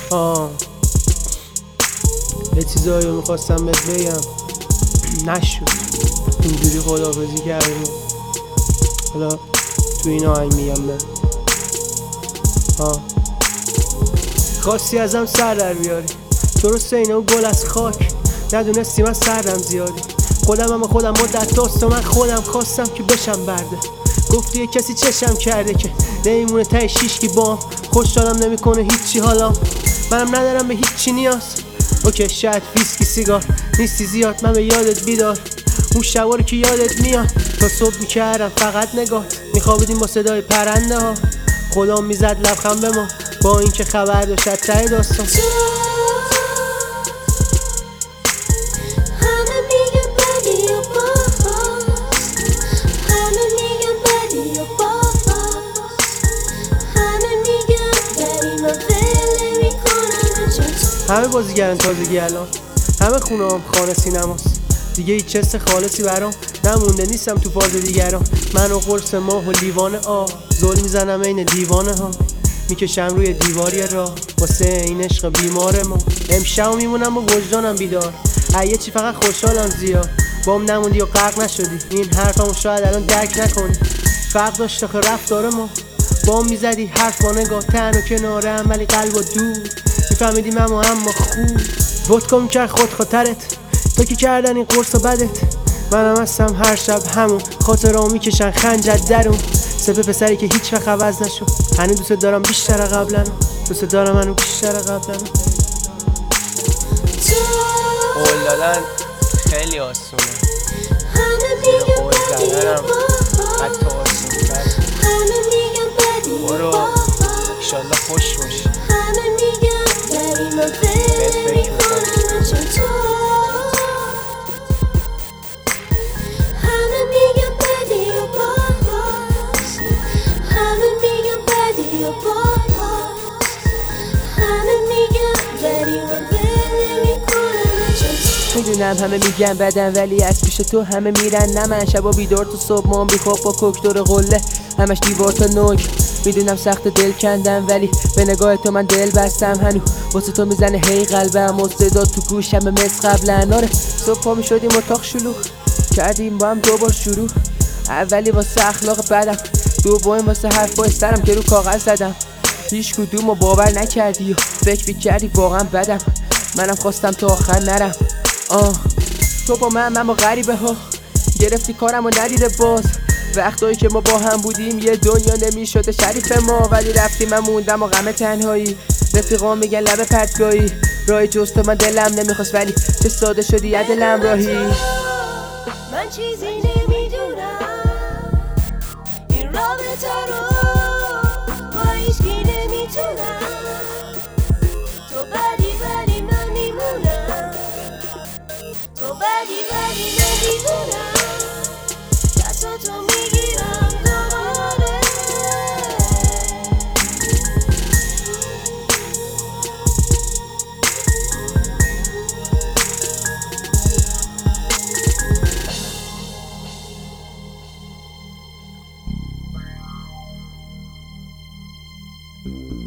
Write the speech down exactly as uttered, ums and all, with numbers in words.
آه یه چیزایی رو میخواستم بهت بگم نشد، اینجوری خداحافظی کردیم. حالا تو این آهنگ میگم به آه خواستی ازم سر در بیاری، درسته اینا گل از خاک، ندونستی من سردم زیادی. خودم هم خودم مدت داست و من خودم خواستم که بشم برده. گفتی یه کسی چشم کرده که نمیمونه تای شیشکی بام، خوشحالم نمیکنه هیچی حالا، منم ندارم به هیچی نیاز. اوکی شاید ویسکی سیگار نیستی زیاد، من به یادت بیدار اون شبا که یادت میاد تا صبح میکردم فقط نگاه، میخوابیدیم با صدای پرنده ها، خدا میزد لبخند به ما با این که خبر داشت ته داستان. همه بازیگرن تازگی الان، همه خونه هم خانه سینماست، دیگه هیچ چست خالصی برام نمونده، نیستم تو فاز دیگران. من و قرص ماه و لیوان آه زل میزنم این دیوانه ها، میکشم روی دیواری راه واسه این عشق بیمار ما. امشب میمونم و وجدانم بیدار، یه چی فقط خوشحالم زیاد بام نموندی و غرق نشدی. این حرفمو شاید الان درک نکنی، فرق داشت آخه رفتار ما، بام میزدی حرف با نگاه، تن و کنارم ولی قلب و دور، میفهمیدیم اما اما خوب ودکا میکرد خود خاطرت، تو که کردن این قرص و بدت. منم هستم هر شب همون، خاطرامو میکشن خنجر درون، سپه پسری که هیچ وقت عوض نشد. هنوز دوست دارم بیشتر قبلا، دوست دارم منو بیشتر قبلا. قول دادن خیلی آسونه، زیر قول زدنم حتی آسون تر. برو ایشالله خوش باشی، بهت فکر میکنم. میدونم همه میگن بدن ولی از پیش تو همه میرن، نه من شبا بیدار تو صبح ما بیخواب با کوکتور قله، همش دیوار تا نوک. میدونم سخت دل کندم ولی به نگاه تو من دل بستم، هنو واسه تو میزنه هی قلبم و صدا تو گوشم به مثل قبلا. آره صبح پا میشدیم اتاق شلوغ کردیم با هم دوبار شروع، اولی واسه اخلاق بدم، دومی واسه حرفای سرم که رو کاغذ زدم. هیچ کدومو باور نکردی و فکر میکردی واقعا بدم، منم خواستم تا آخر نرم. آه تو با من من با غریبه ها گرفتی کارم و ندیده باز، وقتایی که ما با هم بودیم یه دنیا نمیشده شریف ما، ولی رفتی من موندم و غم تنهایی. رفیقا میگن لب پرتگاهی، راهی جز تو من دلم نمیخواست ولی چه ساده شدی از دلم راهی. من چیزی نمیدونم این رابطه رو با هیچکی نمیتونم، تو بدی ولی من میمونم، تو بدی ولی نمیدونم، دستاتو میگیرم دوباره. Thank you.